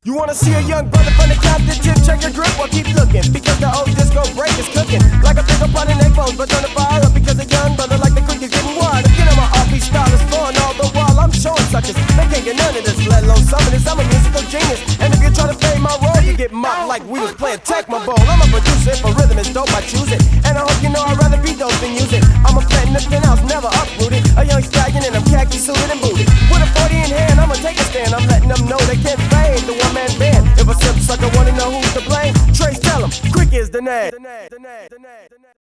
You wanna see a young brother from the Compton tip, check your grip or keep looking, because the old disco break is cooking. Like a big up on the neck bones, but turn the fire up because a young brother like the cricket's getting wild. Again, I'm an RP style is fun, all the while I'm showing suckers. They can't get none of this, let alone some of this. I'm a musical genius, and if you're trying to play my role, you get mocked like we was playing Tecmo Bowl. I'm a producer, if a rhythm is dope, I choose it. And I hope you know I'd rather be dope than use it. I'm a plant in the penthouse, never uprooted. A young stallion and I'm khaki suited and booted. With a 40 in hand, I'ma take a stand. I'm letting them know they can't fade the one-man band. If a simp sucker wanna know who's to blame, Trace tell him, Quick is the name.